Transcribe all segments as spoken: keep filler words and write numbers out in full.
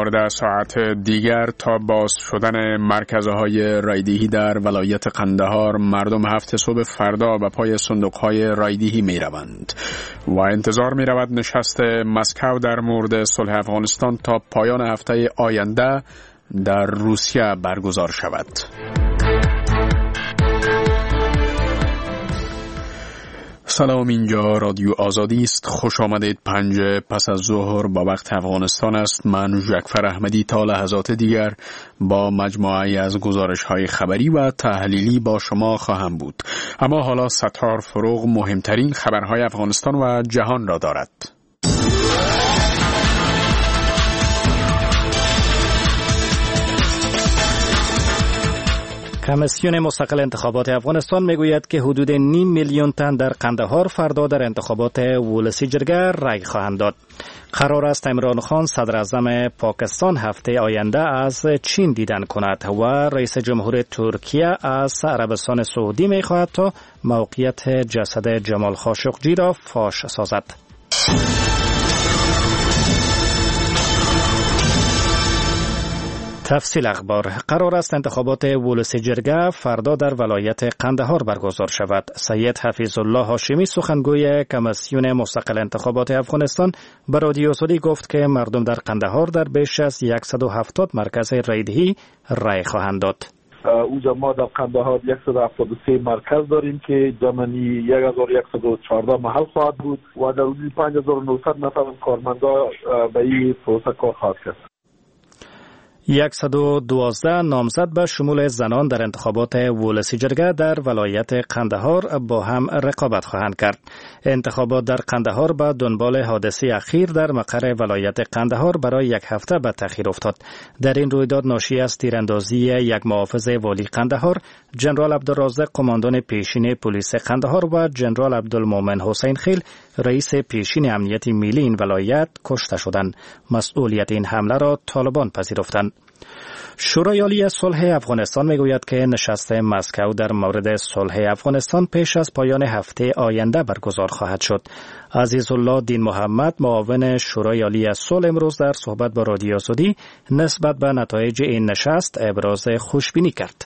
چهارده ساعت دیگر تا باز شدن مرکزهای رایدهی در ولایت قندهار مردم هفت صبح فردا به پای صندوقهای رایدهی می روند و انتظار می رود نشست مسکو در مورد صلح افغانستان تا پایان هفته آینده در روسیه برگزار شود. سلام، اینجا رادیو آزادی است. خوش آمدید. پنج پس از ظهر با وقت افغانستان است. من جعفر احمدی تا لحظات دیگر با مجموعه‌ای از گزارش‌های خبری و تحلیلی با شما خواهم بود. اما حالا ستار فروغ مهمترین خبرهای افغانستان و جهان را دارد. کمیسیون مستقل انتخابات افغانستان میگوید که حدود نیم میلیون تن در قندهار فردا در انتخابات ولسی جرگه رای خواهند داد. قرار است عمران خان صدر اعظم پاکستان هفته آینده از چین دیدن کند و رئیس جمهور ترکیه از عربستان سعودی میخواهد تا موقعیت جسد جمال خاشقجی را فاش سازد. تفصیل اخبار. قرار است انتخابات ولسی جرگه فردا در ولایت قندهار برگزار شود. سید حفیظ الله هاشمی سخنگوی کمیسیون مستقل انتخابات افغانستان به رادیو آزادی گفت که مردم در قندهار در بیش از صد و هفتاد مرکز رایدهی رای خواهند داد. اونجا ما در قندهار صد و هفتاد و سه مرکز داریم که جمعی هزار و صد و چهارده محل خواهد بود و در حدود پنج هزار و نهصد نفر کارمندا به این پروسه کار خواهد کرد. صد و دوازده نامزد به شمول زنان در انتخابات ولسی جرگه در ولایت قندهار با هم رقابت خواهند کرد. انتخابات در قندهار به دنبال حادثه اخیر در مقر ولایت قندهار برای یک هفته به تأخیر افتاد. در این رویداد ناشی از تیراندازی یک محافظ والی قندهار، ژنرال عبدالرازق قماندان پیشین پلیس قندهار و ژنرال عبدالمومن حسین خیل رئیس پیشین امنیت ملی این ولایت کشته شدند. مسئولیت این حمله را طالبان پذیرفتند. شورای عالی صلح افغانستان میگوید که نشست مسکو در مورد صلح افغانستان پیش از پایان هفته آینده برگزار خواهد شد. عزیزالله دین محمد معاون شورای عالی صلح امروز در صحبت با رادیو آزادی نسبت به نتایج این نشست ابراز خوشبینی کرد.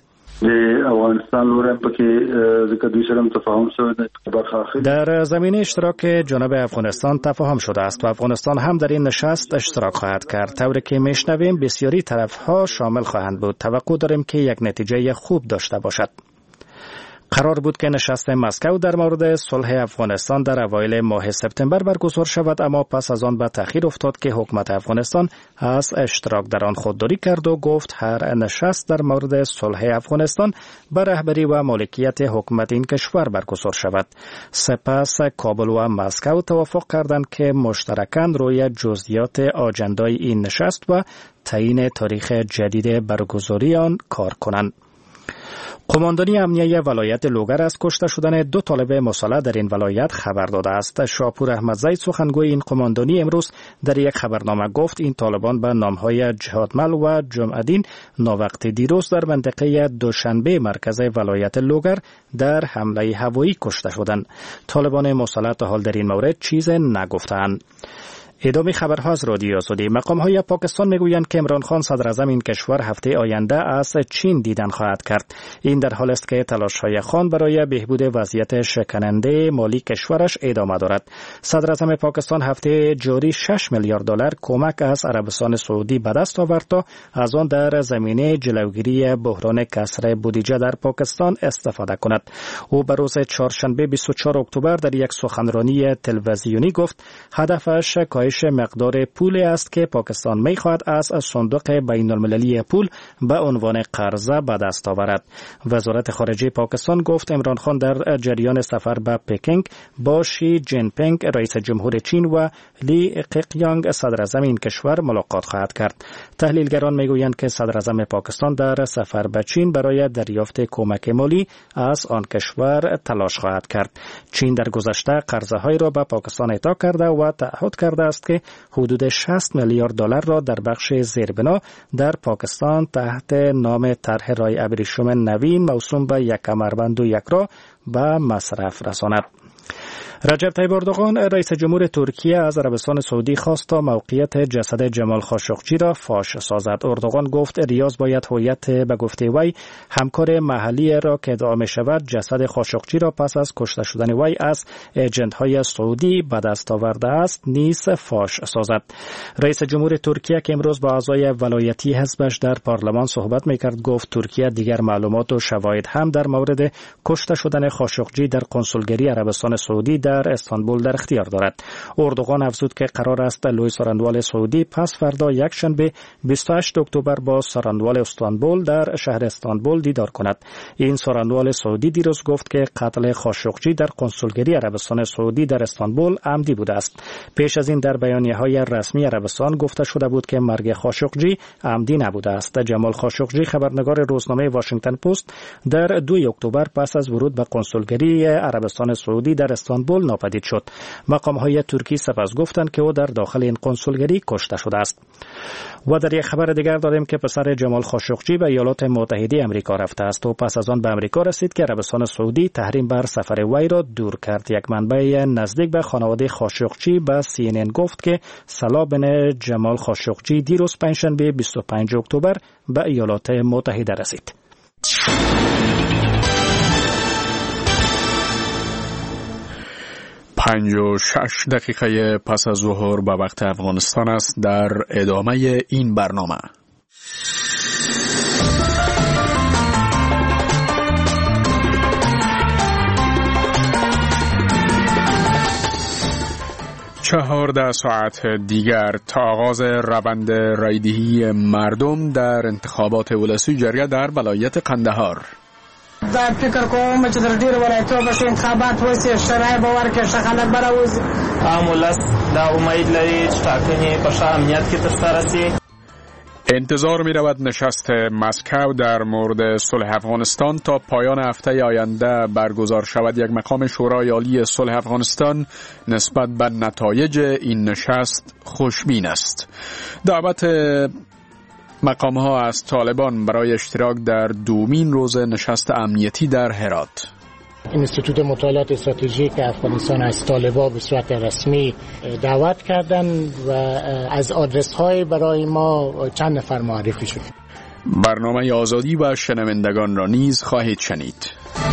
در زمینه اشتراک جانب افغانستان تفاهم شده است و افغانستان هم در این نشست اشتراک خواهد کرد. طوری که میشنویم بسیاری طرفها شامل خواهند بود. توقع داریم که یک نتیجه خوب داشته باشد. قرار بود که نشست مسکو در مورد صلح افغانستان در اوایل ماه سپتامبر برگزار شود، اما پس از آن به تأخیر افتاد که حکومت افغانستان از اشتراک در آن خودداری کرد و گفت هر نشست در مورد صلح افغانستان به رهبری و مالکیت حکومت این کشور برگزار شود. سپس کابل و مسکو توافق کردند که مشترکاً روی جزئیات آجندای این نشست و تعیین تاریخ جدید برگزاری آن کار کنند. قماندانی امنیه ولایت لوگر از کشته شدن دو طالب مسلح در این ولایت خبر داده است. شاپور احمدزی سخنگوی این قماندانی امروز در یک خبرنامه گفت این طالبان به نامهای جهادمل و جمعدین ناوقت دیروز در منطقه دوشنبه مرکز ولایت لوگر در حمله هوایی کشته شدند. طالبان مسلح تا حال در این مورد چیز نگفتند. ادامه خبرها از رادیو آزادی. مقام‌های پاکستان میگویند که عمران خان صدر اعظم این کشور هفته آینده از چین دیدن خواهد کرد. این در حالی است که تلاش‌های خان برای بهبود وضعیت شکننده مالی کشورش ادامه دارد. صدر اعظم پاکستان هفته جاری شش میلیارد دلار کمک از عربستان سعودی به دست آورد تا از آن در زمینه جلوگیری بحران کسر بودجه در پاکستان استفاده کند. او به روز چهارشنبه بیست و چهارم اکتبر در یک سخنرانی تلویزیونی گفت هدفش کاهش مقدار پول است که پاکستان می‌خواهد از صندوق بین‌المللی پول به عنوان قرضه به دست آورد. وزارت خارجه پاکستان گفت عمران خان در جریان سفر به پکینگ با شی جین پینگ رئیس جمهور چین و لی قیقیانگ صدر اعظم این کشور ملاقات خواهد کرد. تحلیلگران میگویند که صدر اعظم پاکستان در سفر به چین برای دریافت کمک مالی از آن کشور تلاش خواهد کرد. چین در گذشته قرضه‌های را به پاکستان اعطا کرده و تعهد کرده است که حدود شصت میلیارد دلار را در بخش زیربنا در پاکستان تحت نام طرح رای ابریشم نوین موسوم به یک کمربند و یک راه به مصرف رساند. رجب طیب اردوغان رئیس جمهور ترکیه از عربستان سعودی خواست تا موقعیت جسد جمال خاشقجی را فاش سازد. اردوغان گفت ریاض باید هویت به گفته وی همکار محلی را که ادعا می شود جسد خاشقجی را پس از کشته شدن وی از ایجنت‌های سعودی به دست آورده است نیز فاش سازد. رئیس جمهور ترکیه که امروز با اعضای ولایتی حزبش در پارلمان صحبت می‌کرد گفت ترکیه دیگر معلومات و شواهد هم در مورد کشته شدن خاشقجی در کنسولگری عربستان سعودی در استانبول در اختیار دارد. اردوغان افزود که قرار است لوی ساراندوال سعودی پس فردا یک شنبه بیست و هشتم اکتبر با ساراندوال استانبول در شهر استانبول دیدار کند. این ساراندوال سعودی دیروز گفت که قتل خاشقجی در کنسولگری عربستان سعودی در استانبول عمدی بوده است. پیش از این در بیانیه‌های رسمی عربستان گفته شده بود که مرگ خاشقجی عمدی نبوده است. جمال خاشقجی خبرنگار روزنامه واشنگتن پست در دوم اکتبر پس از ورود به کنسولگری عربستان سعودی در استانبول ناپدید شد. مقام‌های ترکی سپس گفتند که او در داخل این کنسولگری کشته شده است. و در یک خبر دیگر داریم که پسر جمال خاشقجی به ایالات متحده آمریکا رفته است و پس از آن به آمریکا رسید که عربستان سعودی تحریم بر سفر وی را دور کرد. یک منبع نزدیک به خانواده خاشقجی به سی ان ان گفت که صلاح بن جمال خاشقجی دیروز پنجشنبه بیست و پنجم اکتبر به ایالات متحده رسید. پنج و شش دقیقه پس از ظهر به وقت افغانستان است. در ادامه این برنامه چهارده ساعت دیگر تا آغاز روند رایدهی مردم در انتخابات ولسی جریه در ولایت قندهار. دا فکر کوم چې در ډیر ولایتونو به انتخابات وشي شرایط به ورکړي شخصیت براوځي عام ولس دا امید لري چې ټاکنې په ښه امنیت کې ترسره شي. انتظار می رود نشست مسکو در مورد صلح افغانستان تا پایان هفته آینده برگزار شود. یک مقام شورای عالی صلح افغانستان نسبت به نتایج این نشست خوشبین است. دعوت مقام ها از طالبان برای اشتراک در دومین روز نشست امنیتی در هرات. اینستیتوت مطالعات استراتژیک افغانستان از طالبان به صورت رسمی دعوت کردن و از آدرس های برای ما چند نفر معرفی شد. برنامه آزادی و شنوندگان را نیز خواهید شنید.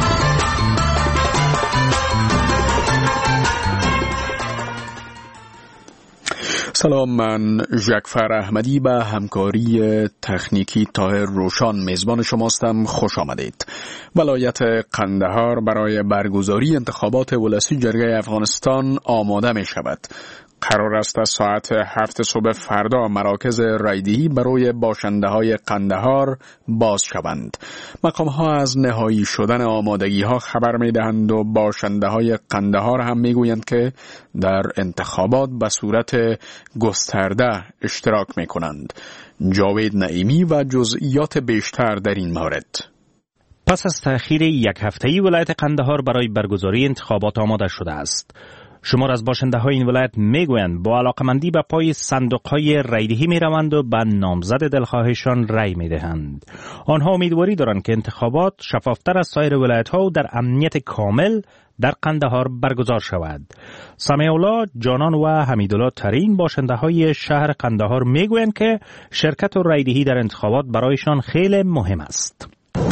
سلام، من جعفر احمدی به همکاری تکنیکی طاهر روشان میزبان شماستم. خوش آمدید. ولایت قندهار برای برگزاری انتخابات ولسی جرگه افغانستان آماده می شود. قرار است از ساعت هفت صبح فردا مراکز رایدهی برای باشنده های قندهار باز شوند. مقام ها از نهایی شدن آمادگی ها خبر می دهند و باشنده های قندهار هم می گویند که در انتخابات به صورت گسترده اشتراک می کنند. جاوید نعیمی و جزئیات بیشتر در این مورد. پس از تأخیر یک هفته‌ای ولایت قندهار برای برگزاری انتخابات آماده شده است. شمار از باشنده های این ولایت میگویند با علاقمندی به پای صندوق های رایدهی می روند و به نامزد دلخواهشان رای می دهند. آنها امیدواری دارند که انتخابات شفافتر از سایر ولایت ها و در امنیت کامل در قندهار برگزار شود. سمیع‌الله جانان و حمیدالله ترین باشنده های شهر قندهار میگویند که شرکت و رایدهی در انتخابات برایشان خیلی مهم است.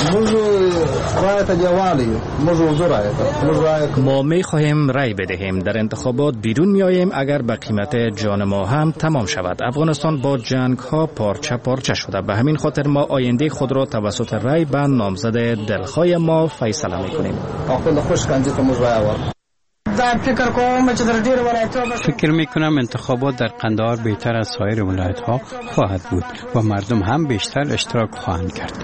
ما می خواهیم رای بدهیم. در انتخابات بیرون می آییم اگر به قیمت جان ما هم تمام شود. افغانستان با جنگ ها پارچه پارچه شده. به همین خاطر ما آینده خود را توسط رای به نامزد دلخواه ما فیصله می کنیم. فکر می کنم انتخابات در قندهار بهتر از سایر ولایت ها خواهد بود و مردم هم بیشتر اشتراک خواهند کرد.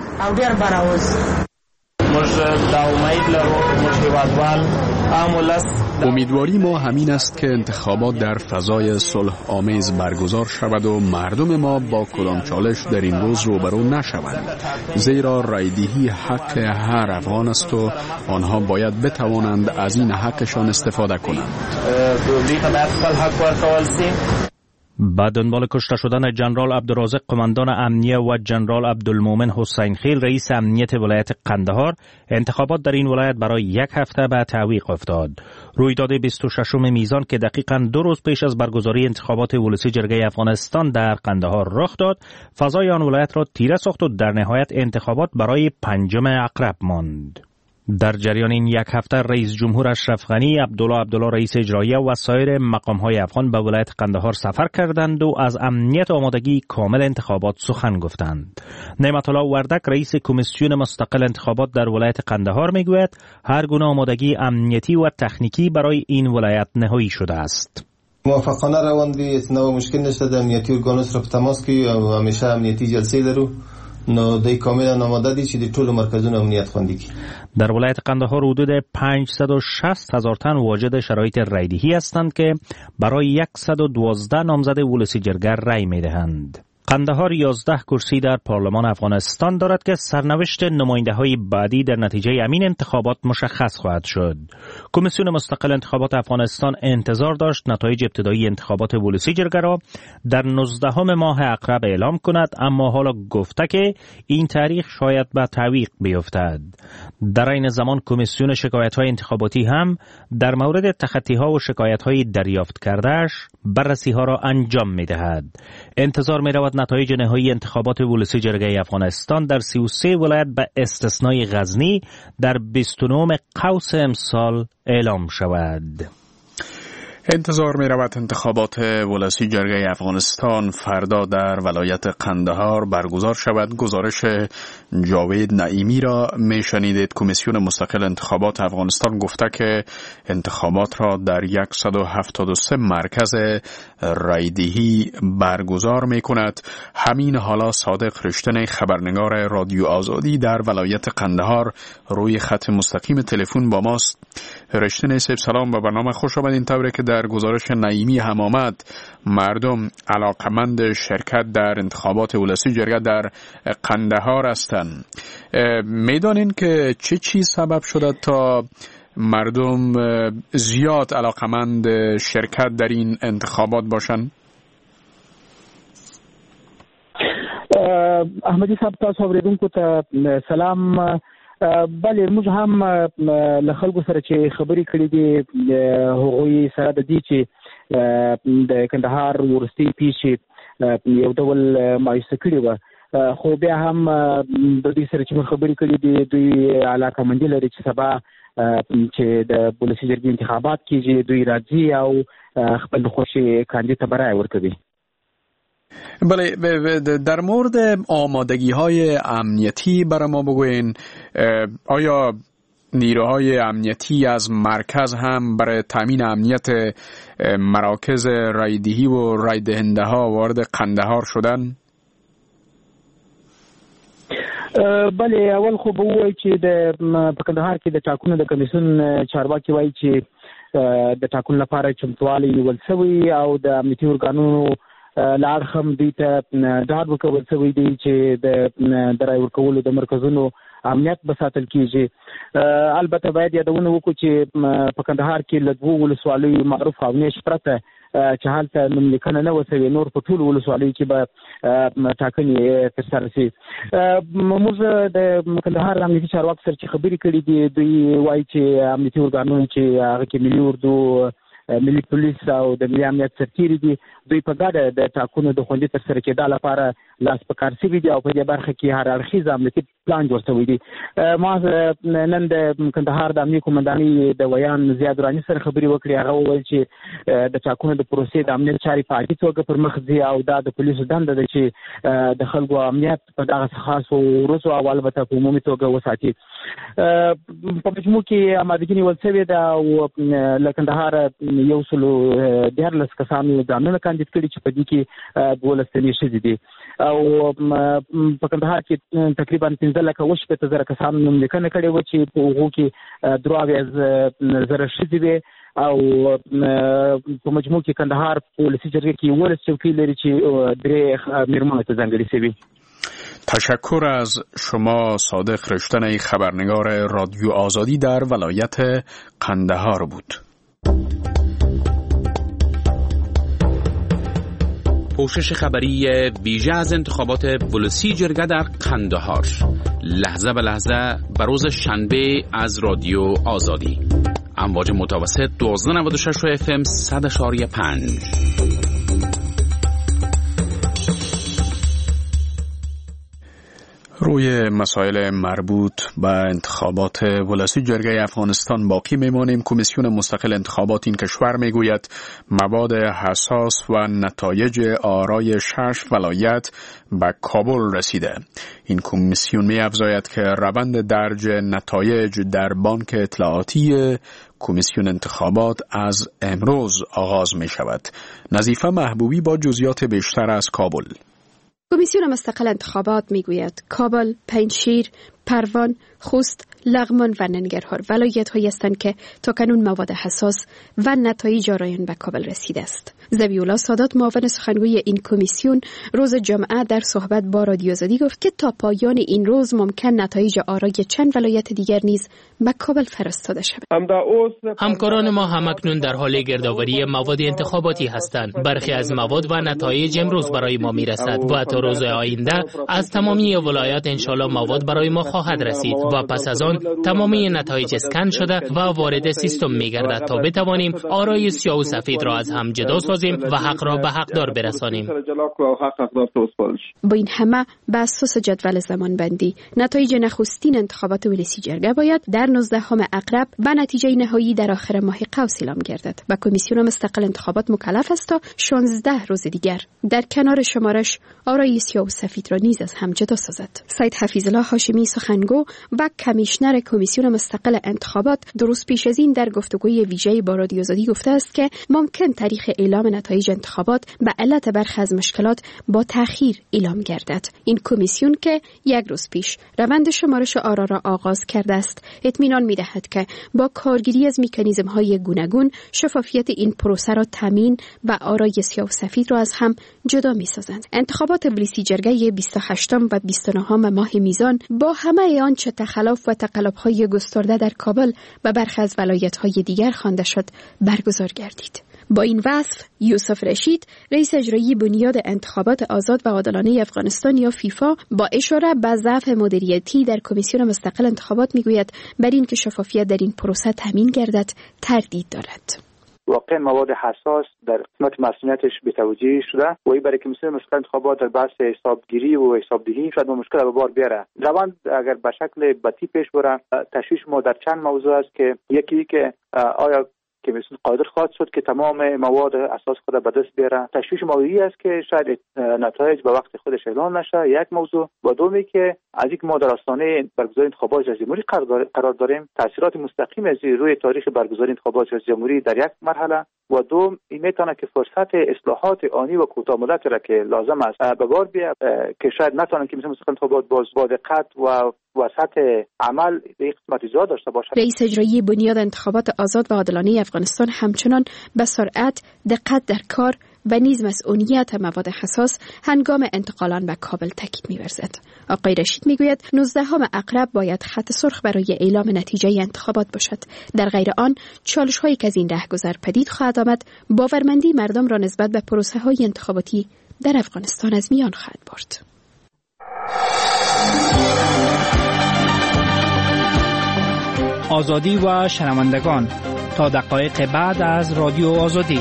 امیدواری ما همین است که انتخابات در فضای صلح آمیز برگزار شود و مردم ما با کدام چالش در این روز روبرو نشوند، زیرا رایدهی حق هر افغان است و آنها باید بتوانند از این حقشان استفاده کنند. با دنبال کشته شدن جنرال عبدالرازق قماندان امنیه و جنرال عبدالمومن حسین خیل رئیس امنیت ولایت قندهار، انتخابات در این ولایت برای یک هفته به تعویق افتاد. رویداد بیست و ششم میزان که دقیقاً دو روز پیش از برگزاری انتخابات ولسی جرگه افغانستان در قندهار رخ داد، فضای آن ولایت را تیره ساخت و در نهایت انتخابات برای پنجم عقرب ماند. در جریان این یک هفته رئیس جمهور اشرف غنی، عبدالله عبدالله رئیس اجراییه و سایر مقام‌های افغان به ولایت قندهار سفر کردند و از امنیت آمادگی کامل انتخابات سخن گفتند. نعمت الله وردک رئیس کمیسیون مستقل انتخابات در ولایت قندهار میگوید هر گونه آمادگی امنیتی و تکنیکی برای این ولایت نهایی شده است. موافقانه روان دي، اتنا مشکل نشته. د امنیتی ارګانو سره په تماس کې او همیشه امنیتی جلسې لرو. نو د کاملا آماده دي چې د ټولو مرکزونو امنیت خوندي کړي. در ولایت قندهار حدود پانصد و شصت هزار تن واجد شرایط رایدهی هستند که برای صد و دوازده نامزد ولسی جرگه رای میدهند. قندهار یازده کرسی در پارلمان افغانستان دارد که سرنوشت نماینده‌های بعدی در نتیجه همین انتخابات مشخص خواهد شد. کمیسیون مستقل انتخابات افغانستان انتظار داشت نتایج ابتدایی انتخابات ولسی جرگه را در نوزدهم ماه عقرب اعلام کند، اما حالا گفته که این تاریخ شاید به تعویق بیفتد. در این زمان کمیسیون شکایت‌های انتخاباتی هم در مورد تخطی‌ها و شکایت‌های دریافت کرده‌اش بررسی‌ها را انجام می‌دهد. انتظار می‌رود نتایج نهایی انتخابات ولسی جرگه افغانستان در سی و سه ولایت به استثنای غزنی در بیست و نه قوس امسال اعلام شود. انتظار می رود انتخابات ولسی جرگه افغانستان فردا در ولایت قندهار برگزار شود. گزارش جاوید نعیمی را می شنیدید. کمیسیون مستقل انتخابات افغانستان گفته که انتخابات را در صد و هفتاد و سه مرکز رایدهی برگزار می کند. همین حالا صادق رشتن خبرنگار رادیو آزادی در ولایت قندهار روی خط مستقیم تلفن با ماست. رشتن سیب سلام و برنامه خوش آمدین. طوری که در گزارش نعیمی هم آمد، مردم علاقمند شرکت در انتخابات ولسی جرگه در قندهار هستند. میدانین که چه چیز سبب شده تا مردم زیاد علاقمند شرکت در این انتخابات باشند؟ احمدی صاحب، تاسو اوریدونکو ته سلام. بله، موږ هم له خلکو سره چې خبرې کړې دي هغوی سره د دې چې د کندهار ورستي پیښې یو ډول مایوسه کړې وه، خو بیا هم د دوی سره چې موږ خبرې کړې دي دوی علاقمندي لري چې سبا چې د ولسي جرګې انتخابات کېږي دوی راځي او خپل خوښې کاندید ته به رای ورکوي. بله، در مورد آمادگی های امنیتی برای ما بگوین. آیا نیروهای امنیتی از مرکز هم برای تامین امنیت مراکز رایدهی و رایدهنده ها وارد قندهار شدن؟ بله، اول خو به ووایي چې د په کندهار کې د ټاکنو د کمیسیون چارواکي وایي چې د ټاکنو لپاره چمتووالی نیول شوی او د امنیتي ارګانونو لاړ هم دوی ته ډاډ ورکول شوی دی چې د رای ورکولو د مرکزونو امنیت به ساتل کېږي. البته باید یادونه وکړو چې په کندهار کې له دوو ولسوالیو معروف او نیش پرته چې هلته نوملیکنه نه وه شوې، نور په ټولو ولسوالیو کې به ټاکنې ترسره شي. موږ د کندهار امنیتي چارواکو سره چې خبرې کړې دي دوی وایي چې امنیتي ارګانونو چې هغه کې ملي اردو، ملي پولیس او د ملي امنیت سرتیري دي دوی په ګډه د ټاکنو د خوندي ترسره کېدا لپاره لاس په کار شوي دي او په دې برخه کې هر اړخیز امنیتي پلان جوړ شوی دی. ما نن د کندهار د امنیتي قومندانۍ د ویان زیاد راني سره خبرې وکړې. هغه وویل چې د ټاکنو د پروسې د امنیت چارې په عادي توګه پر مخ ځي او دا د پولیسو دنده ده چې د خلکو امنیت په دغه خاصو ورځو او البته په عمومي توګه وساتي. په مجموع کې آمادګي نیول شوې ده او له کندهار یو سلو دیارلس کسانو ځانونه کاندید کړي چې په دې کې دولس تنې ښځې دي او په کندهار کې تقریبا پنځه لکه اووه شپېته زره کسانو نوملیکنه کړې وه چې په هغو کې دوه اویا زره ښځې وې او په مجموع کې کندهار په ولسي جرګه کې یولس چوکۍ لري چې درې میرمنو ته ځانګړې شوي. تشکر از شما. صادق رشتن خبرنگار رادیو آزادی در ولایت قندهار بود. پوشش خبری ویژه از انتخابات ولسی جرگه در قندهار، لحظه به لحظه به روز شنبه از رادیو آزادی. امواج متوسط دوازده نود و شش و اف ام صد اشاری پنج. روی مسائل مربوط به انتخابات ولسی جرگه افغانستان باقی میمانیم. کمیسیون مستقل انتخابات این کشور میگوید مواد حساس و نتایج آرای شش ولایت به کابل رسیده. این کمیسیون می‌افزاید که روند درج نتایج در بانک اطلاعاتی کمیسیون انتخابات از امروز آغاز می شود. نظیفه محبوبی با جزئیات بیشتر از کابل. کمیسیون مستقل انتخابات میگوید کابل، پنجشیر، پروان، خوست، لغمان و ننگرهار ولایت هایی هستند که تاکنون مواد حساس و نتایج آرایان به کابل رسیده است. ذبیح الله سادات معاون سخنگوی این کمیسیون روز جمعه در صحبت با رادیو آزادی گفت که تا پایان این روز ممکن نتایج آرای چند ولایت دیگر نیز به کابل فرستاده شود. همکاران ما همکنون در حال گردآوری مواد انتخاباتی هستند. برخی از مواد و نتایج امروز برای ما میرسد و تا روز آینده از تمامی ولایات انشالله مواد برای ما خواهد رسید و پس از آن تمامی نتایج اسکن شده و وارد سیستم میگردد تا بتوانیم آرای سیاه و سفید را از هم جدا سازیم و حق را به حقدار برسانیم. با این همه به اساس جدول زمانبندی نتایج نخستین انتخابات ولسی جرگه باید در نوزدهم اقرب به نتیجه نهایی در آخر ماه قوس اعلام گردد و کمیسیون مستقل انتخابات مکلف است تا شانزده روز دیگر در کنار شمارش آرای سیاه و سفید را نیز از هم جدا سازد. سید حفیظ الله هاشمی سخنگو و کمیشنر کمیسیون مستقل انتخابات درست پیش از این در گفتگوی ویژه با رادیو آزادی گفته است که ممکن تاریخ اعلام نتایج انتخابات به علت برخی از مشکلات با تأخیر اعلام گردد. این کمیسیون که یک روز پیش روند شمارش آرا را آغاز کرده است اطمینان می‌دهد که با کارگیری از مکانیزم‌های گوناگون شفافیت این پروسه را تامین و آرای سیاه و سفید را از هم جدا می‌سازند. انتخابات ولسی جرگه بیست و هشتم و بیست و نهم ماه میزان با همه آنچه تخلف و تقلب‌های گسترده در کابل و برخی از ولایت‌های دیگر خوانده شد برگزار گردید. با این وصف یوسف رشید رئیس اجرایی بنیاد انتخابات آزاد و عادلانه افغانستان یا فیفا با اشاره به ضعف مدیریتی در کمیسیون مستقل انتخابات میگوید بر این که شفافیت در این پروسه تامین گردد تردید دارد. واقعا مواد حساس در قسمت مسئولیتش بی‌توجهی شده و این برای کمیسیون مستقل انتخابات در بحث حسابگیری و حسابدهی شاید مشکل به بار بیاره. روند اگر به شکل بطی پیش بره تشویش ما در چند موضوع است که یکی که آیا کمیسیون قادر خواهد شد که تمام مواد اساس خود به دست بیاره. تشویش موضوعی است که شاید نتایج به وقت خودش اعلام نشه، یک موضوع. و دومی که از یک ما در آستانه برگزاری انتخابات ریاست جمهوری قرار داریم، تاثیرات مستقیم از روی تاریخ برگزاری انتخابات ریاست جمهوری در یک مرحله و دوم این میتونه که فرصت اصلاحات آنی و کوتاه مدت را که لازم است به بار بیاد که شاید نتونه که مثلا مستقل انتخابات باز با دقت و وسط عمل به قسمت زیاد داشته باشه. رئیس اجرایی بنیاد انتخابات آزاد و عادلانه افغانستان همچنان به سرعت، دقت در کار و نیز مسئولیت مواد حساس هنگام انتقالان به کابل تاکید می‌ورزد. آقای رشید میگوید نوزدهم اقرب باید خط سرخ برای اعلام نتیجه انتخابات باشد. در غیر آن چالش‌هایی که از این رهگذر پدید خواهد آمد باورمندی مردم را نسبت به پروسه‌های انتخاباتی در افغانستان از میان خواهد برد. آزادی و شنوندگان تا دقایق بعد از رادیو آزادی.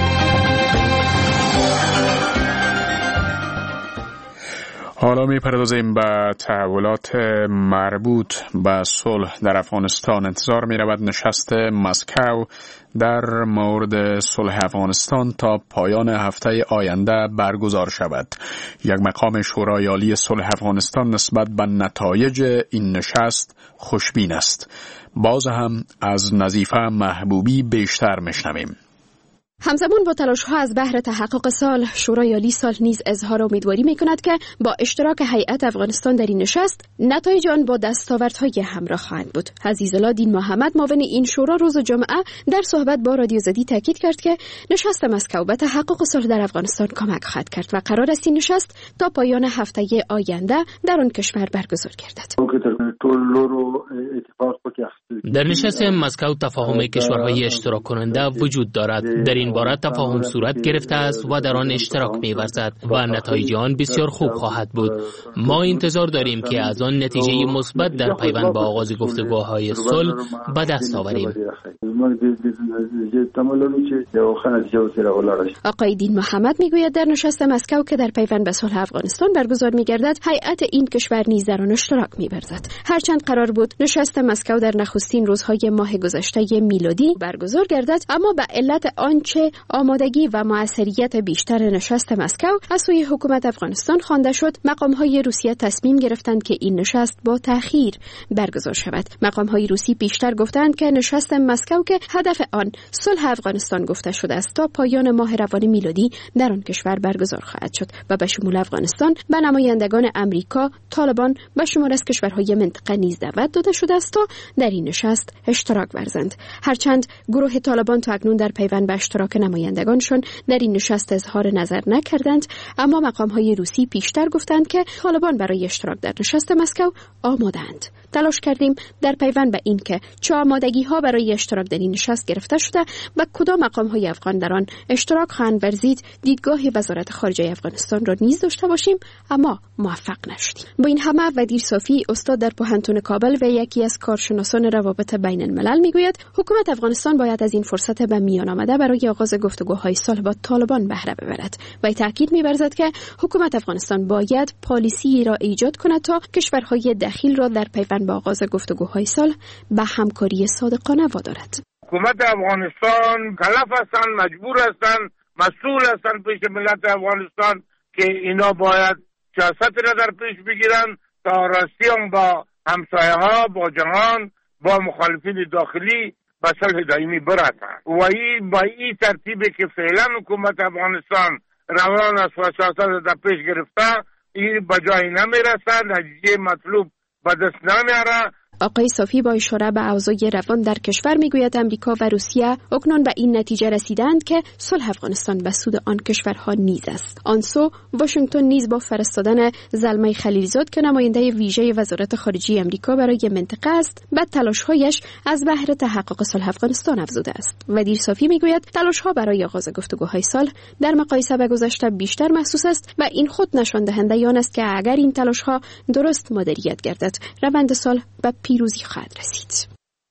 حالا می پردازیم به تحولات مربوط به صلح در افغانستان. انتظار می رود نشست مسکو در مورد صلح افغانستان تا پایان هفته آینده برگزار شود. یک مقام شورای عالی صلح افغانستان نسبت به نتایج این نشست خوشبین است. باز هم از نظیفه محبوبی بیشتر میشنویم. همزمان با تلاش‌ها از بهر تحقق صلح، شورای عالی صلح نیز اظهار امیدواری می‌کند که با اشتراک هیئت افغانستان در این نشست، نتایج آن با دستاوردهای همراه خواهند بود. عزیزالله دین محمد معاون این شورا روز جمعه در صحبت با رادیو آزادی تاکید کرد که نشست مسکو به تحقق صلح در افغانستان کمک خواهد کرد و قرار است این نشست تا پایان هفته آینده در آن کشور برگزار گردد. ټول لورو اتفاق پکې اخیستل در نشست مسکو تفاهم کشورهای اشتراک کننده وجود دارد. در این باره تفاهم صورت گرفته است و در آن اشتراک می‌ورزد و نتایج آن بسیار خوب خواهد بود. ما انتظار داریم که از آن نتیجه مثبت در پیوند با آغاز گفتگوهای صلح به دست آوریم. آقای دین محمد میگوید در نشست مسکو که در پیوند به صلح افغانستان برگزار می‌گردد، هیئت این کشور نیز در آن اشتراک می‌ورزد. هرچند قرار بود نشست مسکو در نخستین روزهای ماه گذشته میلادی برگزار گردد، اما به علت آنچه آمادگی و موثریت بیشتر نشست مسکو از سوی حکومت افغانستان خوانده شد، مقام‌های روسیه تصمیم گرفتند که این نشست با تأخیر برگزار شود. مقام‌های روسی پیشتر گفتند که نشست مسکو که هدف آن صلح افغانستان گفته شده است تا پایان ماه روان میلادی در آن کشور برگزار خواهد شد و به شمول افغانستان به نمایندگان امریکا، طالبان و شمار از کشورهای منطقه نیز دعوت داده شده است تا در این نشست اشتراک ورزند. هرچند گروه طالبان تا اکنون در پیوند به اشتراک نمایندگانشان در این نشست اظهار نظر نکردند، اما مقام‌های روسی پیشتر گفتند که طالبان برای اشتراک در نشست مسکو آماده‌اند. تلاش کردیم در پیوند به این که چه آمادگی‌ها برای اشتراک در این نشست گرفته شده و کدام مقام‌های افغان در آن اشتراک خواهند ورزید، دیدگاه وزارت خارجه افغانستان را نیز داشته باشیم، اما موفق نشدیم. با این همه ودیر صافی، استاد در پوهنتون کابل و یکی از کارشناسان روابط بین الملل میگوید حکومت افغانستان باید از این فرصت به میان آمده برای آغاز گفتگوهای صلح با طالبان بهره ببرد و تاکید می‌ورزد که حکومت افغانستان باید پالیسی را ایجاد کند تا کشورهای دخیل را در پیوند با آغاز گفتگوهای صلح به همکاری صادقانه وادارد. حکومت افغانستان کلف هستند، مجبور هستند، مسئول هستند پیش ملت افغانستان که اینا باید سیاست را در پیش بگیرن تا راستیان با همسایه ها، با جهان، با مخالفین داخلی به صلح دائمی برسند و این با این ترتیبی که فعلا حکومت افغانستان روان است و سیاست را در پیش گرفته، این به جایی نمیرسند، نتیجه مطلوب به دست نمیاره. آقای صافی با اشاره به اوضاع روان در کشور میگوید امریکا و روسیه اکنون به این نتیجه رسیدند که صلح افغانستان به سود آن کشورها نیز است. آنسو واشنگتن نیز با فرستادن زلمه خلیلزاد که نماینده ویژه وزارت خارجه امریکا برای منطقه است، به تلاش‌هایش از بهر تحقق صلح افغانستان افزوده است. ودیر صافی میگوید تلاش‌ها برای آغاز گفتگوهای صلح در مقایسه با گذشته بیشتر محسوس است و این خود نشان دهنده آن است که اگر این تلاش‌ها درست مدیریت گردد، روند صلح به پیروزی خواهد رسید.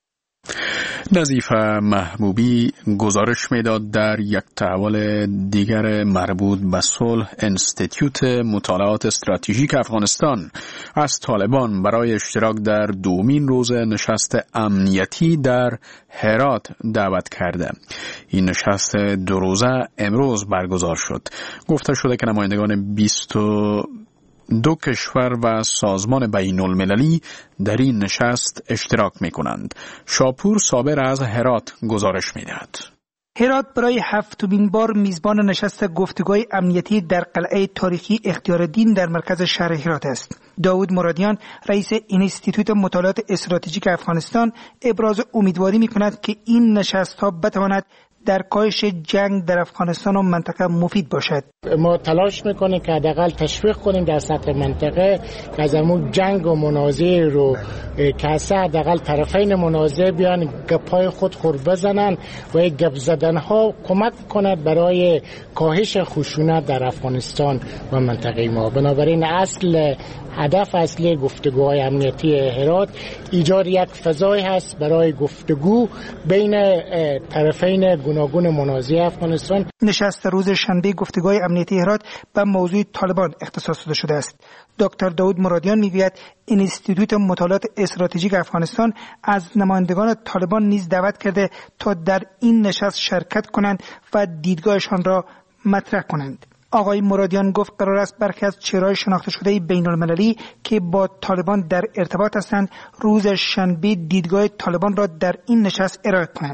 نظیف محبوبی گزارش میداد در یک تحول دیگر مربوط به صلح، انستیتیوت مطالعات استراتژیک افغانستان از طالبان برای اشتراک در دومین روز نشست امنیتی در هرات دعوت کرده. این نشست دو روزه امروز برگزار شد. گفته شده که نمایندگان بیست و دو کشور و سازمان بین المللی در این نشست اشتراک می کنند. شاپور صابر از هرات گزارش می دهد. هرات برای هفتمین بار میزبان نشست گفتگوهای امنیتی در قلعه تاریخی اختیارالدین در مرکز شهر هرات است. داود مرادیان رئیس اینستیتوت مطالعات استراتژیک افغانستان ابراز امیدواری می کند که این نشست ها بتواند در کاهش جنگ در افغانستان و منطقه مفید باشد. ما تلاش میکنیم که حداقل تشویق کنیم در سطح منطقه که از همون جنگ و منازعه رو که اصلا حداقل طرفین منازعه بیان گپای خود خور بزنن و یک گپ زدن ها کمک کند برای کاهش خشونت در افغانستان و منطقه ما. بنابراین اصل هدف اصلی گفتگوهای امنیتی هرات ایجاد یک فضای هست برای گفتگو بین طرفین گوناگون منازعه افغانستان. نشست روز شنبه گفتگوهای امنیتی هرات به موضوع طالبان اختصاص داده شده است. دکتر داود مرادیان میگوید اینستیتوت مطالعات استراتژیک افغانستان از نمایندگان طالبان نیز دعوت کرده تا در این نشست شرکت کنند و دیدگاهشان را مطرح کنند. آقای مرادیان گفت قرار است برخی از چهره‌های شناخته شده بین المللی که با طالبان در ارتباط هستند روز شنبه دیدگاه طالبان را در این نشست ارائه کنند.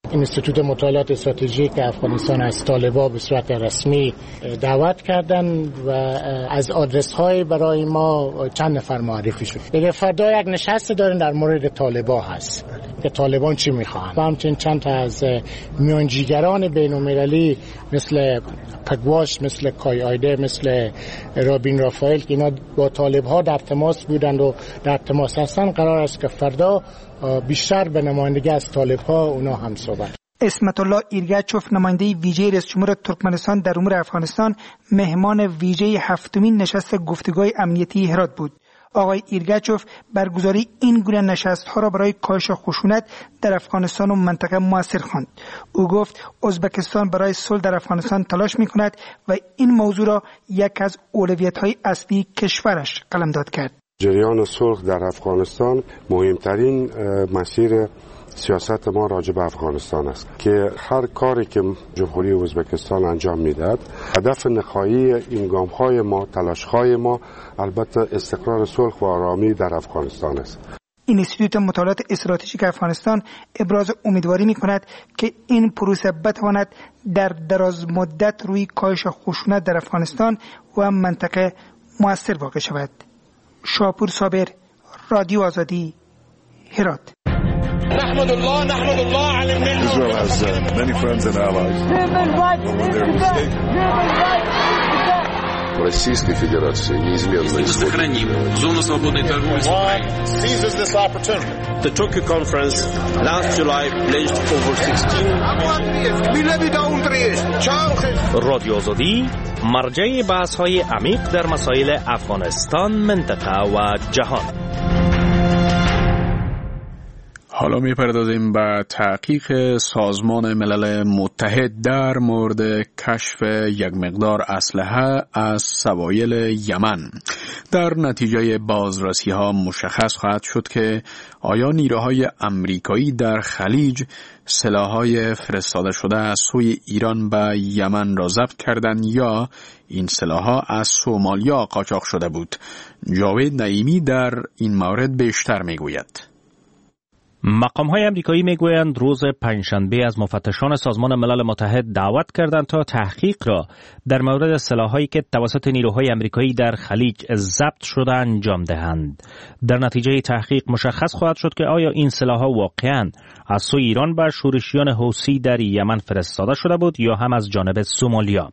اینستیتوت مطالعات استراتژیک افغانستان از طالبان به صورت رسمی دعوت کردن و از آدرس های برای ما چند نفر معرفی شد. دیگه فردا یک نشست داریم در مورد طالبان هست که طالبان چی میخوان و همچنین چند تا از میانجیگران بین‌المللی مثل پگواش، مثل کای آیده، مثل رابین رافائل که اینا با طالب‌ها در تماس بودند و در تماس هستن، قرار است که فردا بیشتر به نمایندگی از طالب‌ها اونا هم صحبت. اسمت الله ایرگچوف، نماینده ویژه رئیس جمهور ترکمنستان در امور افغانستان، مهمان ویژه هفتمین نشست گفتگوهای امنیتی هرات بود. آقای ایرگچوف برگزاری این گونه نشست‌ها را برای کاهش خشونت در افغانستان و منطقه موثر خواند. او گفت ازبکستان برای صلح در افغانستان تلاش می‌کند و این موضوع را یک از اولویت‌های اصلی کشورش قلمداد کرد. جریان صلح در افغانستان مهمترین مسیر سیاست ما راجع به افغانستان است که هر کاری که جمهوری ازبکستان انجام میدهد هدف نهایی این گام‌های ما، تلاش‌های ما البته استقرار صلح و آرامی در افغانستان است. اینستیتوت مطالعات استراتژیک افغانستان ابراز امیدواری می‌کند که این پروسه بتواند در دراز مدت روی کاهش خشونت در افغانستان و منطقه مؤثر واقع شود. شاپور صابر، رادیو آزادی، هرات. نحمد الله نحمد الله على النعمة. Israel has uh, many friends and allies. Российской Федерации неизменно сохраним зону свободной торговли с Украиной. Seizes this opportunity. The Tokyo conference last July pledged over sixteen. رادیو آزادی مرجع بحث‌های عمیق در مسائل افغانستان، منطقه و جهان. حالا می‌پردازیم به تحقیق سازمان ملل متحد در مورد کشف یک مقدار اسلحه از سواحل یمن. در نتیجه بازرسی‌ها مشخص خواهد شد که آیا نیروهای آمریکایی در خلیج سلاح‌های فرستاده شده از سوی ایران به یمن را ضبط کردند یا این سلاح‌ها از سومالیا قاچاق شده بود. جاوید نعیمی در این مورد بیشتر می‌گوید. مقام‌های آمریکایی میگویند روز پنجشنبه از مفتشان سازمان ملل متحد دعوت کردند تا تحقیق را در مورد سلاح‌هایی که توسط نیروهای آمریکایی در خلیج ضبط شده انجام دهند. در نتیجه تحقیق مشخص خواهد شد که آیا این سلاح‌ها واقعاً از سوی ایران به شورشیان حوثی در یمن فرستاده شده بود یا هم از جانب سومالیا.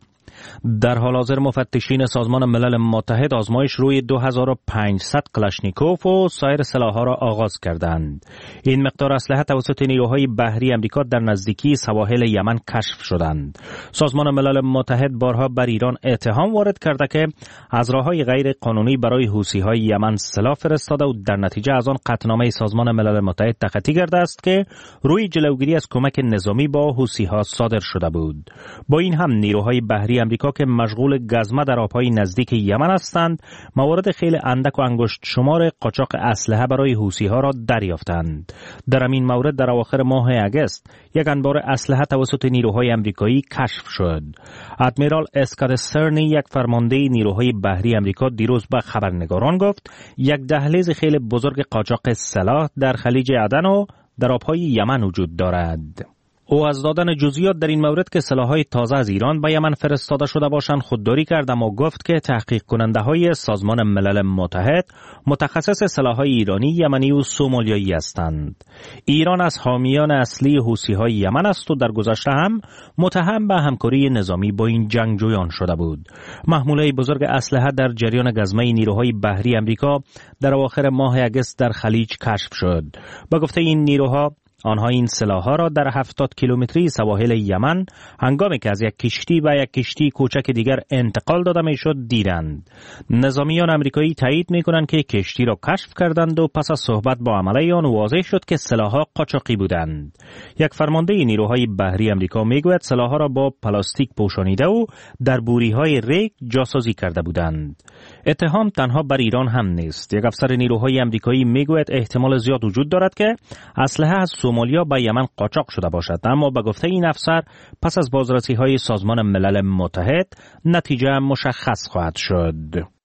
در حال حاضر مفتشین سازمان ملل متحد آزمایش روی دو هزار و پانصد کلاشنیکوف و سایر سلاح‌ها را آغاز کردند. این مقدار اسلحه توسط نیروهای بحری آمریکا در نزدیکی سواحل یمن کشف شدند. سازمان ملل متحد بارها بر ایران اتهام وارد کرده که از راه‌های غیر قانونی برای حوثی‌های یمن سلاح فرستاده و در نتیجه از آن قطعنامه سازمان ملل متحد تخطی کرده است که روی جلوگیری از کمک نظامی با حوثی‌ها صادر شده بود. با این هم نیروهای بحری آمریکا که مشغول گزمه در آبهای نزدیک یمن هستند، موارد خیلی اندک و انگشت شمار قاچاق اسلحه برای حوثی‌ها را دریافتند. در این مورد در اواخر ماه اگست یک انبار اسلحه توسط نیروهای آمریکایی کشف شد. ادمیرال اسکات سرنی، یک فرمانده نیروهای بحری آمریکا، دیروز به خبرنگاران گفت یک دهلیز خیلی بزرگ قاچاق سلاح در خلیج عدن و در آبهای یمن وجود دارد. او از دادن جزئیات در این مورد که سلاح‌های تازه از ایران به یمن فرستاده شده باشند خودداری کرد، اما گفت که تحقیق کننده‌های سازمان ملل متحد متخصص سلاح‌های ایرانی، یمنی و سومالیایی هستند. ایران از حامیان اصلی حوثی‌های یمن است و در گذشته هم متهم به همکاری نظامی با این جنگجویان شده بود. محموله بزرگ اسلحه در جریان گزمه نیروهای بحری آمریکا در اواخر ماه اگست در خلیج کشف شد. با گفته این نیروها، آنها این سلاح‌ها را در هفتاد کیلومتری سواحل یمن هنگامی که از یک کشتی و یک کشتی کوچک دیگر انتقال داده میشد دیدند. نظامیان آمریکایی تایید می‌کنند که کشتی را کشف کردند و پس از صحبت با عمله آن واضح شد که سلاح‌ها قاچاقی بودند. یک فرمانده نیروهای بحری آمریکا میگوید سلاح‌ها را با پلاستیک پوشانیده و در بوری‌های ریگ جاسازی کرده بودند. اتهام تنها بر ایران هم نیست. یک افسر نیروهای آمریکایی میگوید احتمال زیاد وجود دارد که اسلحه از سومالیا به یمن قاچاق شده باشد، اما به گفته این افسر پس از بازرسی‌های سازمان ملل متحد نتیجه مشخص خواهد شد.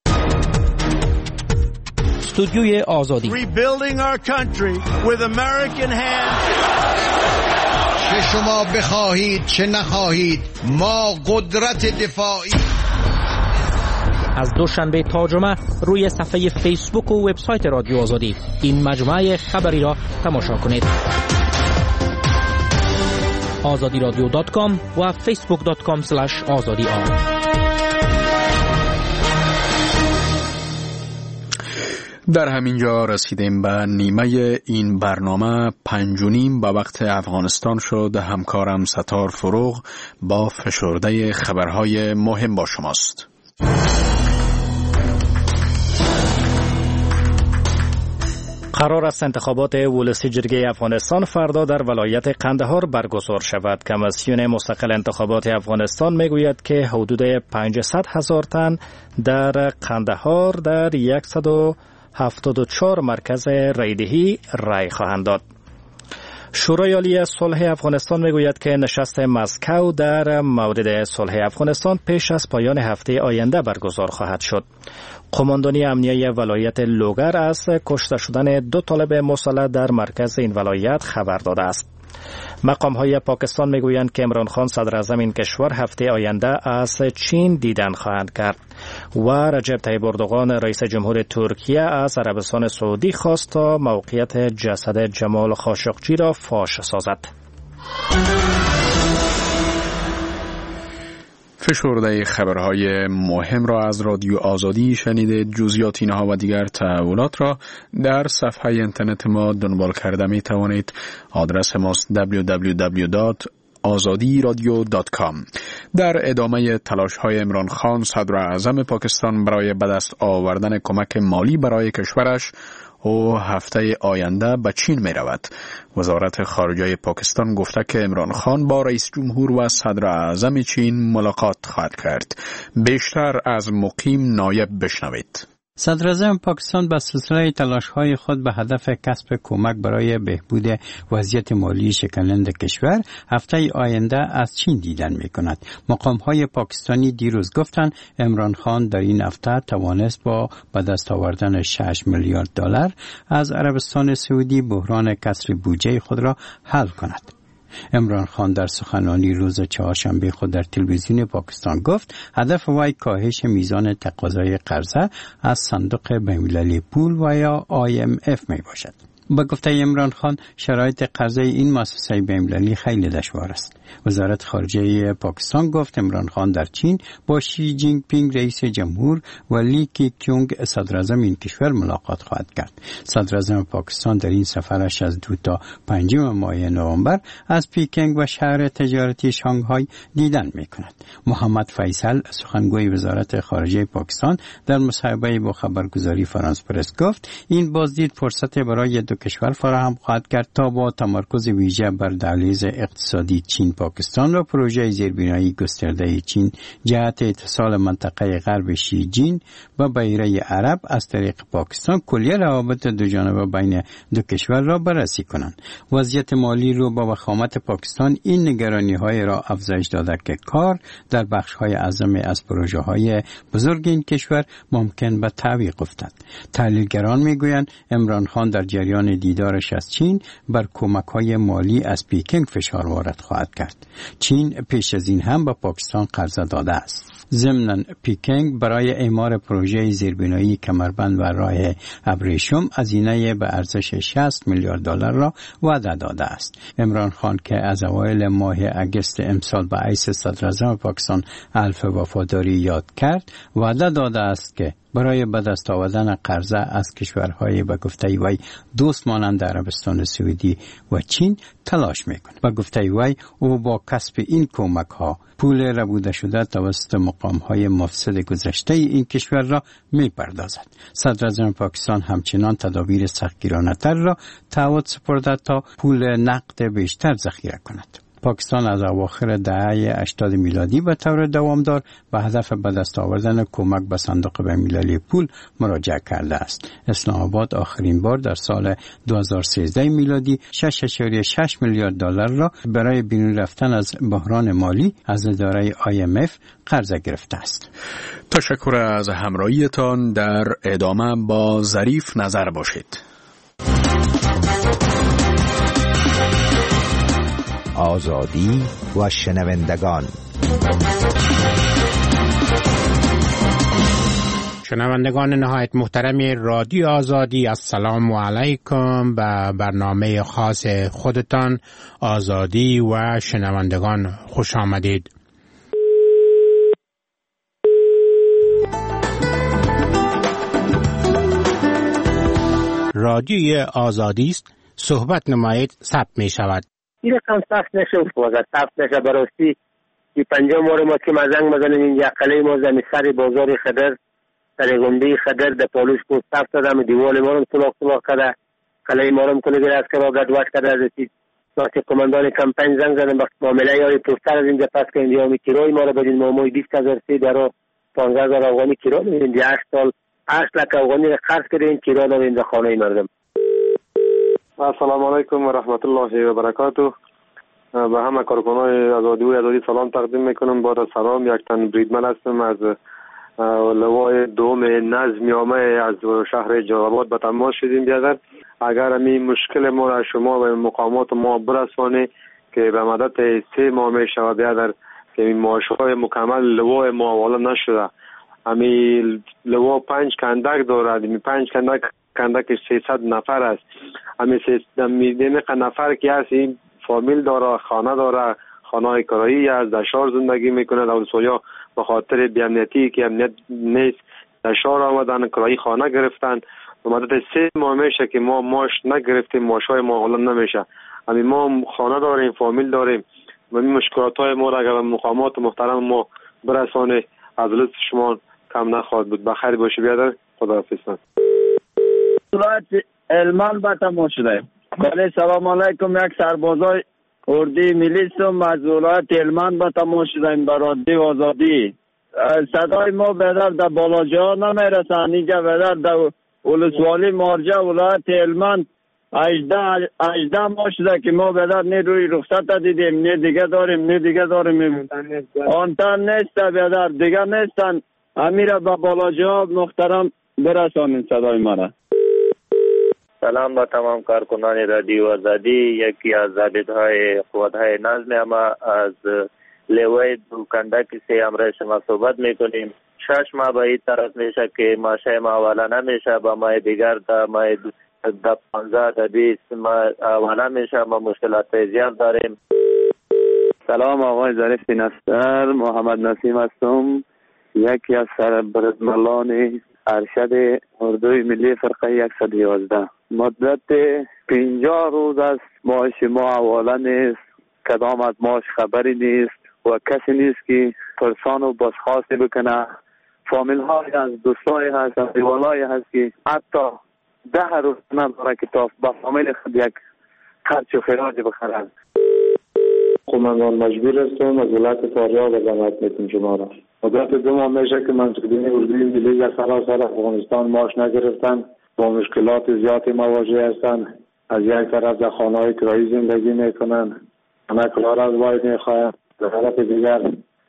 استودیوی آزادی. Rebuilding our country with American hands. چه شما بخواهید چه نخواهید ما قدرت دفاعی. از دوشنبه تا جمعه روی صفحه فیسبوک و وبسایت رادیو آزادی این مجموعه خبری را تماشا کنید. آزادی رادیو دات کام و فیسبوک دات کام اسلش آزادی آر. در همین جا رسیدیم به نیمه این برنامه. پنج و نیم به وقت افغانستان شد. همکارم ستار فروغ با فشرده خبرهای مهم با شماست. قرار است انتخابات ولسی جرگه افغانستان فردا در ولایت قندهار برگزار شود. کمیسیون مستقل انتخابات افغانستان میگوید که حدود پانصد هزار تن در قندهار در صد و هفتاد و چهار مرکز رایدهی رای خواهند داد. شورای عالی صلح افغانستان میگوید که نشست مسکو در مورد صلح افغانستان پیش از پایان هفته آینده برگزار خواهد شد. قماندانی امنیه ولایت لوگر از کشته شدن دو طالب مسلح در مرکز این ولایت خبر داده است. مقام‌های پاکستان میگویند که عمران خان صدر اعظم این کشور هفته آینده از چین دیدن خواهند کرد و رجب طیب اردوغان رئیس جمهور ترکیه از عربستان سعودی خواست تا موقعیت جسد جمال خاشقجی را فاش سازد. فشرده خبرهای مهم را از رادیو آزادی شنیدید. جزئیات اینها و دیگر تحولات را در صفحه اینترنت ما دنبال کرده می توانید. آدرس ماست دبلیو دبلیو دبلیو دات آزادی رادیو دات کام. در ادامه تلاش های عمران خان صدر اعظم پاکستان برای به دست آوردن کمک مالی برای کشورش، او هفته آینده به چین می رود. وزارت خارجه پاکستان گفته که عمران خان با رئیس جمهور و صدر اعظم چین ملاقات خواهد کرد. بیشتر از مقیم نایب بشنوید. صدر اعظم پاکستان به سلسله تلاش‌های خود به هدف کسب کمک برای بهبود وضعیت مالی شکننده کشور هفته آینده از چین دیدن می‌کند. مقام‌های پاکستانی دیروز گفتند عمران خان در این هفته توانست با به دست آوردن شش میلیارد دلار از عربستان سعودی بحران کسر بودجه خود را حل کند. عمران خان در سخنرانی روز چهارشنبه خود در تلویزیون پاکستان گفت هدف وی کاهش میزان تقاضای قرضه از صندوق بین‌المللی پول و یا آی ام اف می باشد. با گفته عمران خان شرایط قرضه این مؤسسه بین‌المللی خیلی دشوار است. وزارت خارجه پاکستان گفت عمران خان در چین با شی جین پینگ رئیس جمهور و لی کی کیونگ صدر اعظم این کشور ملاقات خواهد کرد. صدر اعظم پاکستان در این سفرش از دو تا پنجم ماه نوامبر از پیکنگ و شهر تجارتی شانگهای دیدن می‌کند. محمد فیصل سخنگوی وزارت خارجه پاکستان در مصاحبه با خبرگزاری فرانس پرس گفت این بازدید فرصت برای دو کشور فراهم خواهد کرد تا با تمرکز ویژه بر دهلیز اقتصادی چین پاکستان و پروژه زیربنایی گسترده چین جهت اتصال منطقه غرب شیجین و بحیره عرب از طریق پاکستان کلیه روابط دو جانبه بین دو کشور را بررسی کنند. وضعیت مالی رو با وخامت پاکستان این نگرانی های را افزایش داده که کار در بخش های اعظم از پروژه های بزرگ این کشور ممکن به تعویق افتد. تحلیلگران میگویند عمران خان در جریان دیدارش از چین بر کمک‌های مالی از پیکنگ فشار وارد خواهد کرد. چین پیش از این هم به پاکستان قرضه داده است. ضمناً پیکنگ برای اعمار پروژه زیربنایی کمربند و راه ابریشم هزینه به ارزش شصت میلیارد دلار را وعده داده است. عمران خان که از اوایل ماه اگست امسال به حیث صدر اعظم پاکستان حلف وفاداری یاد کرد، وعده داده است که برای به دست آوردن قرضه از کشورهای به گفته وی دوست مانند عربستان سعودی و چین تلاش میکند. به گفته وی او با کسب این کمک ها پول ربوده شده توسط مقام های مفسد گذشته این کشور را میپردازد. صدر اعظم پاکستان همچنان تدابیر سختگیرانه تر را تعهد سپرده تا پول نقد بیشتر ذخیره کند. پاکستان از اواخر دهه هشتاد میلادی به طور دوامدار به هدف به دست آوردن کمک به صندوق بین‌المللی پول مراجعه کرده است. اسلام آباد آخرین بار در سال دو هزار و سیزده میلادی شش ممیز شش میلیارد دلار را برای بیرون رفتن از بحران مالی از اداره آی ام اف قرضه گرفته است. تشکر از همراهیتان. در ادامه با ظریف نظر باشید. آزادی و شنوندگان. شنوندگان نهایت محترم رادیو آزادی، السلام علیکم. به برنامه خاص خودتان آزادی و شنوندگان خوش آمدید. رادیوی آزادی است، صحبت نمایید، ثبت می شود. این رقم سخت نشه افوازه ثبت نشه براستی که پنجاه ماه ما که مزنگ مزنیم اینجا قلعه ما زمین سر بازار خدر سر گنده خدر در پالوش پوست ثبت دادم دیوال ما رو سلاخ سلاخ کرده قلعه ما رو کنه گره از که را گدوش کرده رسید وقتی کماندان کمپین زنگ زدم وقت معامله یاری پوستر از اینجا پس که اینجا همی کرای ما رو بدین ماموی بیست هزار سی در پانزده هزار افغانی کرای میدین اینجا هشت سال هشت لک افغانی رو خرج کرده این کرای رو اینجا خانه مردم. السلام علیکم و رحمت الله و برکاته. به همه کارکنان آزادی و آزادی سلام تقدیم میکنم. با سلام یک تن بریدمن هستم از لوای دوم نظمیامه از شهر جلال‌آباد به تماس شدیم. بیادر اگر همین مشکل ما را شما و مقامات ما برسانه که به مدت سه ماه میشه و بیادر که این معاشهای مکمل لوای ما والا نشده. همین لوا پنج کندک دارد. همین پنج کندک کندک سیصد نفر است. همین سیصد نفر که هست این فامیل داره، خانه داره، خانه کرایی است، در شهر زندگی میکنه. در سویا به خاطر بی‌امنیتی که امنیت نیست در شهر آمدن کرایی خانه گرفتن. به مدت سه ماه میشه که ما ماش نگرفتیم، ماشای ما حالا نمیشه. همین ما خانه داریم، فامیل داریم. و این مشکلات های ما را اگر مقامات محترم ما برسانه از لطف شما کم نخواهد بود. بخیر باشی بیادر. خداحافظ. ولایت هلمند به تماس شده. بله سلام علیکم. یک سربازای اردی ملی سم از ولایت هلمند به تماس شدیم به رادیو آزادی. صدای ما بدر در بالاجا نمیرسن. اینجا بدر در ولسوالی مارجا ولایت هلمند هجده ماه شده که ما بدر نه روی رخصت دیدیم، نه دیگه داریم، نه دیگه داریم. آنتن نیست بدر دیگه نیستن. امیر به بالاجا محترم برسانین صدای ما را. سلام با تمام کارکنان رادیو آزادی. یکی از ضابطهای قوت‌های نظم اما از لوای دوکنده کسی امروز شما صحبت میکنیم. شش ماه به این طرف میشه که ماشه ما اولا نمیشه، با ماه دیگر در ماه در پانزده در بیست ماه اولا میشه. ما مشکلات زیاد داریم. سلام آقای ظریف نصر، محمد نسیم هستم، یکی از سربرزملان ارشد اردوی ملی فرقه صد و یازده. مدت پنجاه روز است معاش ما حواله نیست، کدام از معاش خبری نیست و کسی نیست که پرسان و بازخواستی بکنه. فامیل های از دوستای هست، از دیوالای هست که حتی ده روز نداره که تا با فامیل خود یک خرچ و خراج بخرند. قماندان مجبور هستم از ولایت فاریاب بزنت میتون شما را. مدت دو ماه میشه که منصوبین اردوی ملی در سراسر افغانستان معاش نگرفتن، با مشکلات زیادی مواجه هستند. از یک طرف در خانه‌های کرایی زندگی میکنن، خانه‌کار از باید میخواهند، در طرف دیگر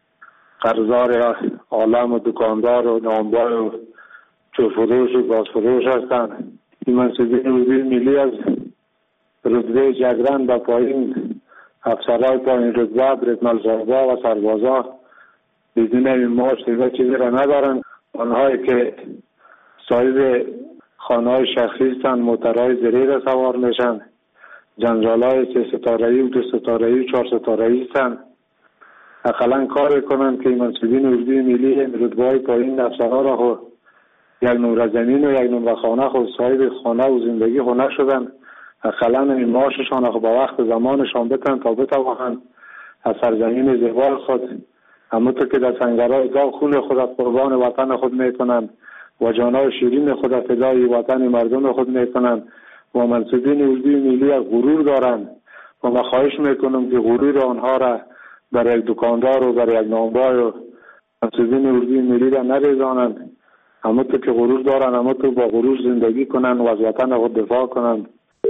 قرضدار عالم و دکاندار و نانبار و چوفروش و گازفروش هستند. این منصوبین اردوی ملی از رتبه جگرن به پایین افسرهای پایین رتبه، بریدمن‌ها و سربازا بدون این معاش دیگه چیزی را ندارن. آنهایی که صاحب خانه‌های شخصی هستند، موترهای زری را سوار میشن، جنرال‌های سه ستاره‌ای و دو ستاره‌ای و چهار ستاره‌ای هستند. اقلاً کار کنند که منصوبین اردوی ملی رتبه‌های پایین افسرها را خود یک نمره زمین و یک نمره خانه خود صاحب خانه و زندگی خود نشدن. اقلاً این معاششان خود با وقت زمانشان بتن تا بتوانند از سرزمین زیبای خود همونطور که در سنگرهای داغ خون خود از قربان وطن خود میکنند و جانای شیرین خود از فدای وطن مردم خود میکنند و منصوبین اردوی ملی از غرور دارند و من خواهش میکنم که غرور آنها را بر یک دکاندار و بر یک نانبای و منصوبین اردوی ملی را نریزانند. همونطور که غرور دارند همونطور با غرور زندگی کنند و از وطن خود دفاع کنند.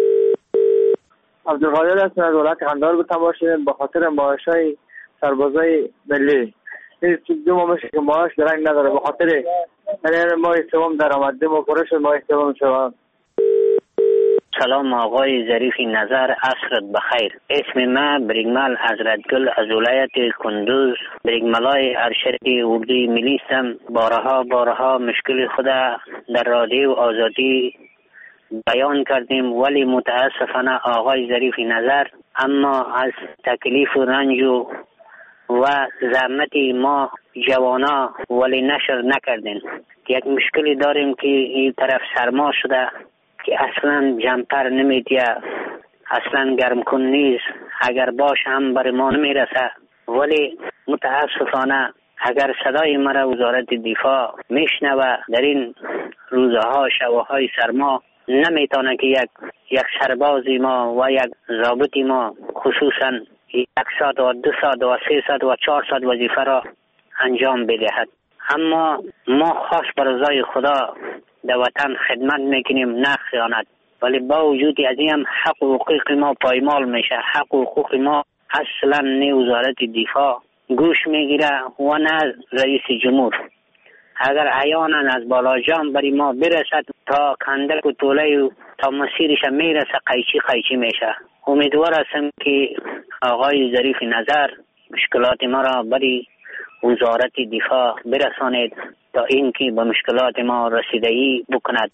عبدالقادر هستم از ولایت قندهار به تماس شدیم به خاطر معاشای سربازای ملی. این دو ماه میشه که معاش درنگ نداره، به خاطر یعنی ماه سوم درآمد دو ماه پرش ماه سوم شد. سلام آقای ظریف نظر، عصرت بخیر. اسم من بریگمل حضرتگل از ولایت کندوز، بریگملای ارشد اردوی ملی هستم. بارها بارها مشکل خود در رادیو آزادی بیان کردیم، ولی متاسفانه آقای ظریف نظر اما از تکلیف و رنج و زحمت ما جوانا ولی نشر نکردیم. یک مشکلی داریم که این طرف سرما شده که اصلا جمپر نمیدیه، اصلا گرم کن نیست، اگر باش هم بر ما نمیرسه. ولی متاسفانه اگر صدای مرا وزارت دفاع میشنوه در این روزها شبهای سرما نمیتونه که یک یک سربازی ما و یک ضابطی ما خصوصا یک ساعت و دو ساعت و سه ساعت و چهار ساعت وظیفه را انجام بدهد. اما ما خاص بر رضای خدا در وطن خدمت میکنیم، نه خیانت. ولی با وجود از این هم حق و حقوق ما پایمال میشه. حق و حقوق ما اصلا نه وزارت دفاع گوش میگیره و نه رئیس جمهور. اگر عیانا از بالاجان بری ما برسد تا کندک و طوله و تا مسیرش میرسه قیچی قیچی میشه. امیدوار هستم که آقای ظریف نظر مشکلات ما را بری وزارت دفاع برسانید تا اینکه به مشکلات ما رسیدگی بکند.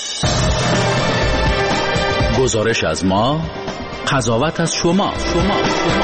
گزارش از ما، قضاوت از شما. شما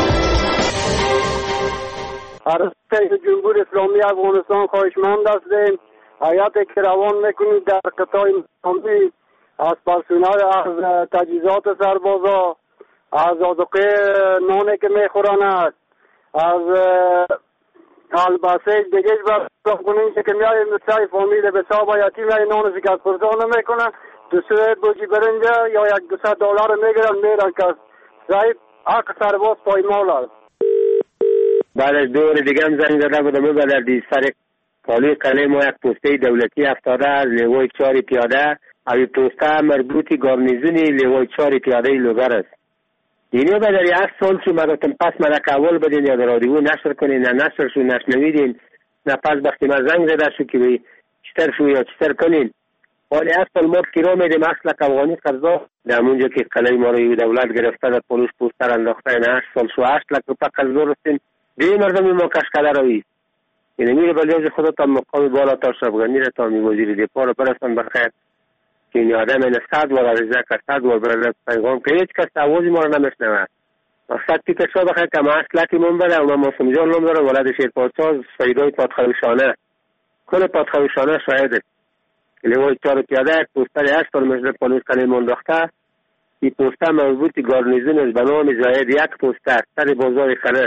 ارتش جمهوری اسلامی افغانستان خواهشمند هستیم هیئتی که روان میکنید در قطاع نظامی از پرسنل، از تجهیزات سربازا، از آذوقه نانی که میخورند، از البسه دیگه برای کنید که میای مثل فامیل به حساب یتیم میای نان شکست خوردن میکنه، دوسته بوجی برنجه یا یک دوصد دلار میگیرن میرن که ضعیف حق سرباز پایمال است. بعد از دور دیگه هم زنگ زده بودم و در سر پالوی قلعه ما یک پوسته دولتی افتاده از لیوای چهار پیاده، اوی پوسته مربوطی گارنیزونی لیوای چهار پیاده لوگر است. یعنی بعد در یک سال که مراتم پس مدک اول بدین یا در رادیو نشر کنین، نه نشر شو نشنویدین، نه پس وقتی ما زنگ زده شو که بی چتر شو یا چتر کنین. ولی از سال ما فکرها میدیم اصلا افغانی قرضا در اونجا که قلعه ما رو دولت گرفته در پولوش پوستر انداخته این هشت سال شو هشت لک روپا قرضا رستیم به مردم ما کشکده روید. یعنی میره بلیاز خدا تا مقام بالا تا شبگانی را تا می وزیر دفاع را برسن بخیر که این آدم این صد وار عریضه که صد وار برده پیغام که هیچ کس آوازی ما را نمیشنوه. صد پیکر شو بخیر که ما اصلکی من بده اونا موسم جان نم دارم ولد شیر پادشاه سیدای پادخویشانه کل پادخویشانه شاهده لیوای چهار پیاده یک پوستر هشت سال مجلس پلیس قلعه منداخته. این پوستر مربوط گارنیزون است به نام زاید یک پوستر سر بازار خلر.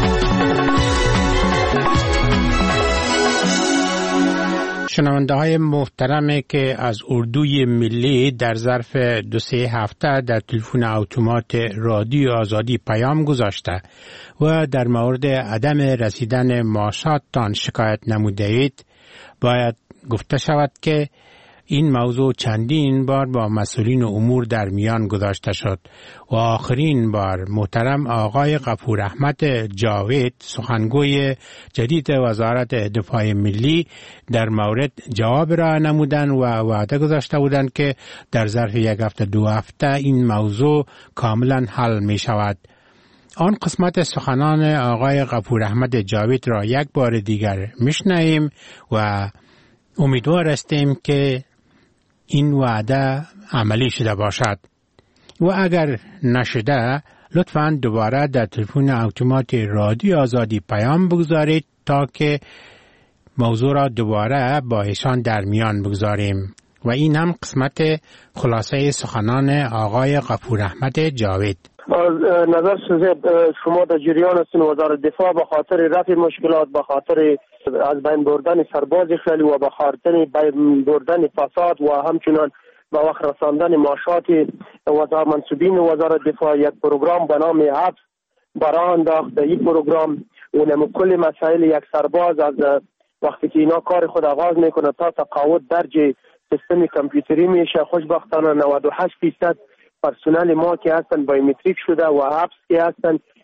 شنونده های محترمی که از اردوی ملی در ظرف دو سه هفته در تلفن اتومات رادیو آزادی پیام گذاشته و در مورد عدم رسیدن معاشاتتان شکایت نموده اید، باید گفته شود که این موضوع چندین بار با مسئولین امور در میان گذاشته شد و آخرین بار محترم آقای غفور احمد جاوید سخنگوی جدید وزارت دفاع ملی در مورد جواب را نمودند و وعده گذاشته بودند که در ظرف یک هفته دو هفته این موضوع کاملا حل می شود. آن قسمت سخنان آقای غفور احمد جاوید را یک بار دیگر میشنویم و امیدوار هستیم که این وعده عملی شده باشد و اگر نشده لطفاً دوباره در تلفن اتومات رادیو آزادی پیام بگذارید تا که موضوع را دوباره با ایشان در میان بگذاریم. و این هم قسمت خلاصه سخنان آقای غفور احمد جاوید. نظر شما در جریان هستین وزارت دفاع به خاطر رفع مشکلات، به خاطر از بین بردن سرباز خیلی و به خاطر بین بردن فساد و همچنان به وقت رساندن معاشات وزارت منصوبین وزارت دفاع یک پروگرام به نام حبس برای انداخت. در این پروگرام اونم کل مسائل یک سرباز از وقتی که اینا کار خود آغاز میکنه تا تقاعد درج سیستم کامپیوتری میشه. خوشبختانه نود و هشت درصد پرسنل ما که هستن بایومتریک شده و حبس که هستن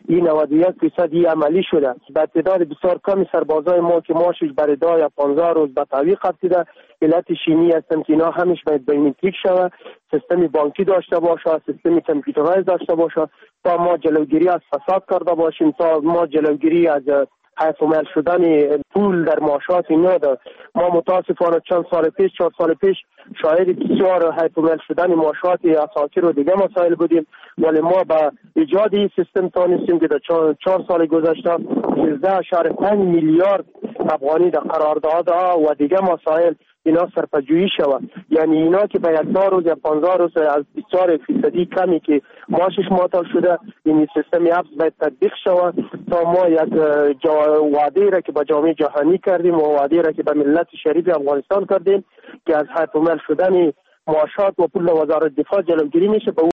این نود و یک فیصدی عملی شده. به تعداد بسیار کمی سربازای ما که معاشش برای ده یا پانزده روز به تعویق رسیده، علت شیمی هستند که اینا همیش باید بیومتریک شود، سیستم بانکی داشته باشه، سیستم کامپیوترایز داشته باشه تا ما جلوگیری از فساد کرده باشیم، تا ما جلوگیری از حیف و میل شدن پول در معاشات اینا ده. ما متاسفانه چند سال پیش چهار سال پیش شاهد بسیار حیف و میل شدن معاشات اساطیر و دیگه مسائل بودیم، ولی ما به ایجاد این سیستم تانستیم که در چهار سال گذشته سیزده اشاره پنج میلیارد افغانی در قراردادها و دیگه مسائل اینا سرپجویی شود. یعنی اینا که به یک روز یا پانزده روز از بسیار فیصدی کمی که معاشش معطل شده، این سیستم ابز باید تطبیق شود تا ما یک وعده را که به جامعه جهانی کردیم و وعده را که به ملت شریف افغانستان کردیم که از حیف و میل شدن معاشات و پول وزارت دفاع جلوگیری میشه.